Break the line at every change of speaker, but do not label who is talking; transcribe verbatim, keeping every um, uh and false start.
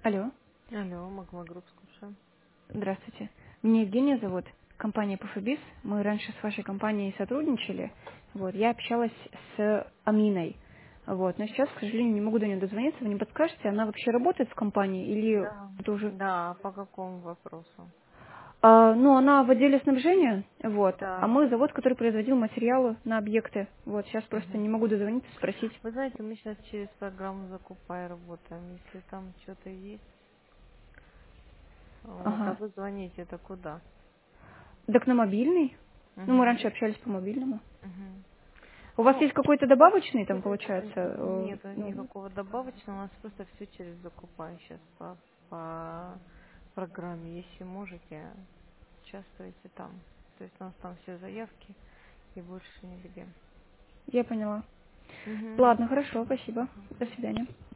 Алло,
Алло, Магма Групп, слушаю.
здравствуйте. Меня Евгения зовут, компания ПФБИС. Мы раньше с вашей компанией сотрудничали. Вот, я общалась с Аминой. Вот, но сейчас, к сожалению, не могу до нее дозвониться. Вы не подскажете, она вообще работает в компании или
Да.
это уже...
Да, по какому вопросу?
А, ну, она в отделе снабжения, вот, а
Так.
мы завод, который производил материалы на объекты. Вот, сейчас просто
Мгм.
не могу дозвониться, спросить.
Вы знаете, мы сейчас через программу «Закупай» работаем. Если там что-то есть, вот, а
Ага.
вы звоните, это куда?
Так на мобильный? Ну, мы
Угу.
раньше общались по мобильному.
Угу.
У вас
Ну,
есть какой-то добавочный там,
н-
получается? э,
нет
ну,
никакого добавочного, у нас просто все через «Закупай» сейчас по, по программе. Если можете, участвуйте там. То есть у нас там все заявки и больше нигде.
я поняла.
Угу.
Ладно, хорошо, спасибо. До свидания.